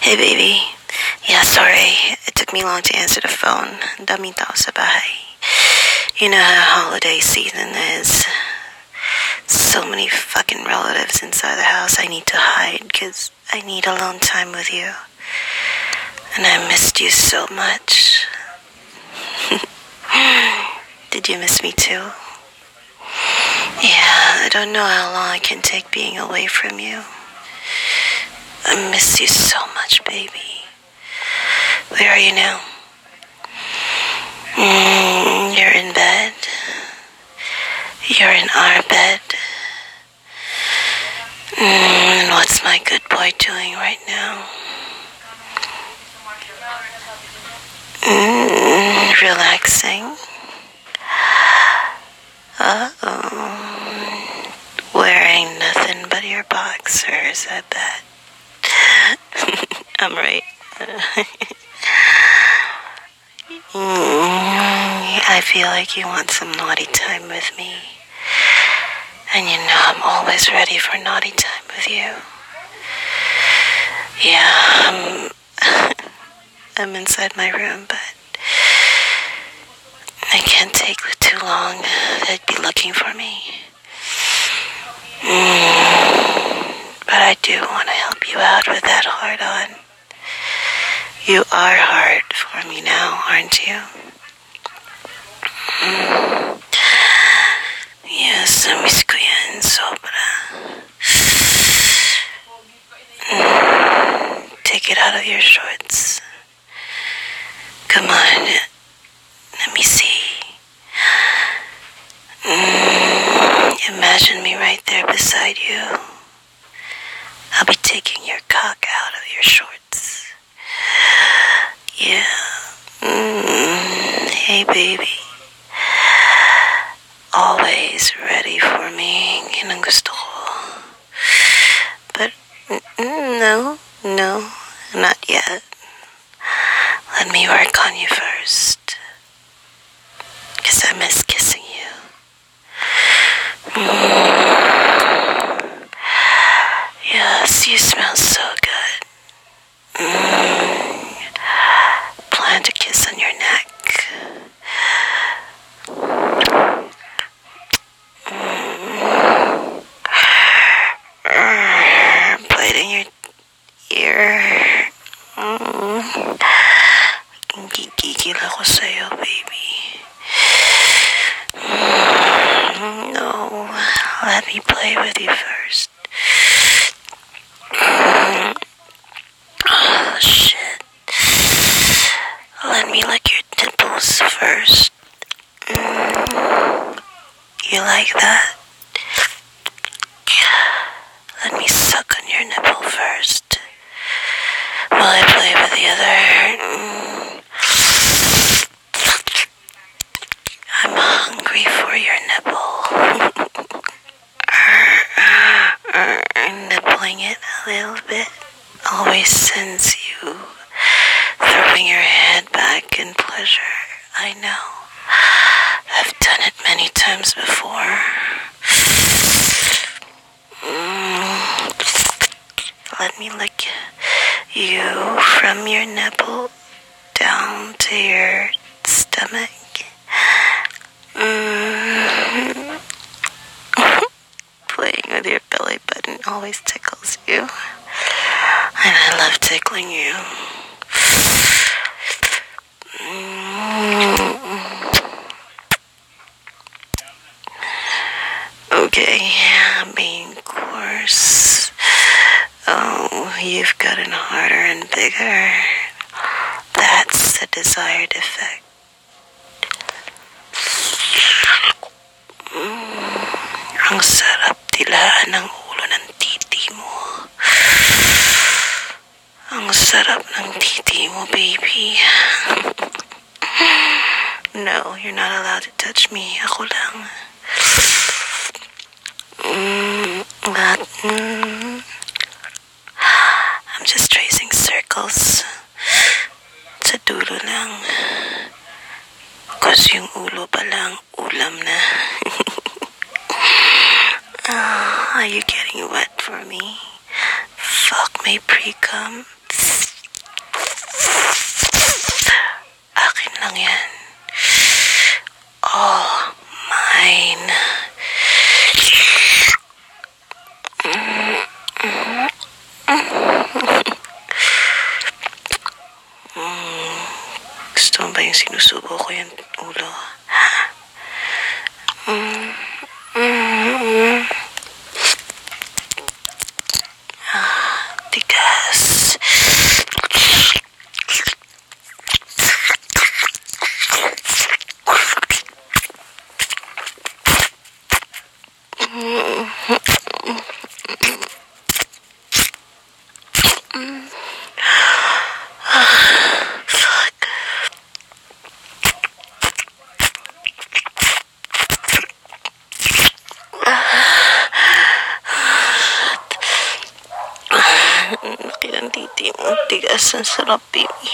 Hey baby. Yeah, sorry. It took me long to answer the phone. Daming tao sa bahay. You know how holiday season is. So many fucking relatives inside the house. I need to hide because I need alone time with you. And I missed you so much. Did you miss me too? Yeah, I don't know how long I can take being away from you. I miss you so much, baby. Where are you now? You're in bed. You're in our bed. And what's my good boy doing right now? Relaxing. Wearing nothing but your boxers, I bet. I'm right. I feel like you want some naughty time with me. And you know I'm always ready for naughty time with you. Yeah, I'm inside my room, but I can't take too long. They'd be looking for me. But I do want to help you out with that hard on. You are hard for me now, aren't you? Yes, miss ko yan, sobra. Take it out of your shorts. Come on, let me see. Imagine me right there beside you. I'll be taking your cock out of your shorts. Yeah. Hey, baby. Always ready for me. Yun ang gusto ko. But, no, not yet. Let me work on you first. 'Cause I miss kissing you. Yes, you smell so good. Plan to kiss on your neck. Plaiting your ear. Gigigil ako sa'yo, baby. No, let me play with you first. Oh, shit. Let me lick your nipples first. You like that? Let me suck on your nipple first while I play with the other. I'm hungry for your nipple. Nibbling it a little bit always sends you throwing your head back in pleasure. I know. I've done it many times before. Let me lick you from your nipple down to your stomach. Playing with your belly button always tickles you. And I love tickling you. Okay, main course. Oh, you've gotten harder and bigger. That's the desired effect. Ang sarap dilaan ng ulo ng titi mo. Ang sarap ng titi mo, baby. No, you're not allowed to touch me. Ako lang. I'm just tracing circles. Sa dulo lang. 'Cause yung ulo pa lang, ulam na. Are you getting wet for me? Fuck my pre-cum. lang yan. All mine. Gusto mo ba yung sinusubo ko yung ulo? Tigas. Ang titi mo, tigas, ang sarap, baby.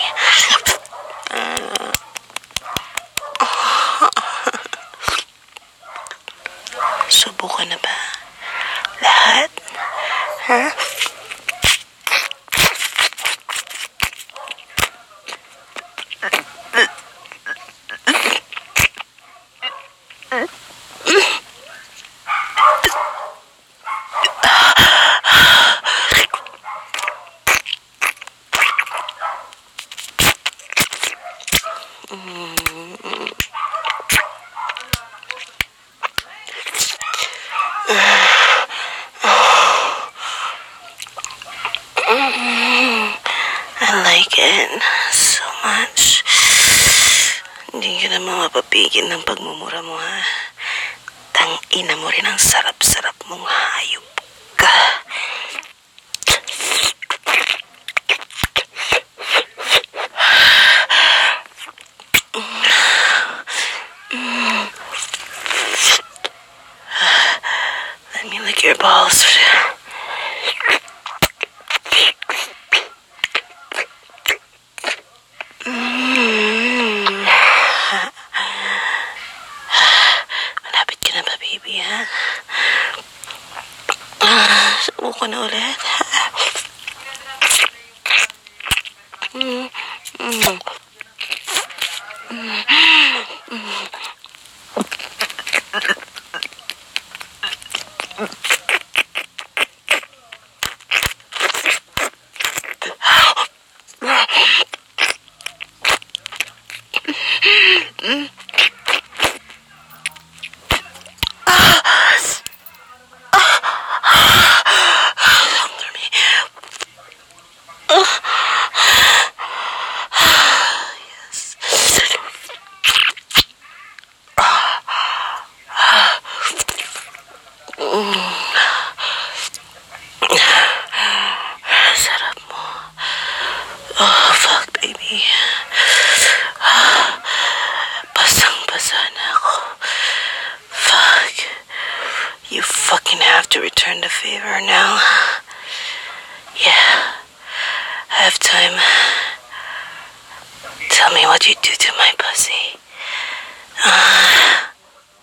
Subo ka na ba? Lahat? Ha? I like it so much. Hindi ka naman mapapigil ng pagmumura mo, ha? Tangina mo rin ang sarap-sarap mong hayop ka. Let me lick your balls. Malapit ka na ba, baby, ha? Subo ko na ulit. Sarap mo. Oh, fuck, baby. Basang-basa na ako. Fuck. You fucking have to return the favor now. Yeah. I have time. Tell me what you do to my pussy.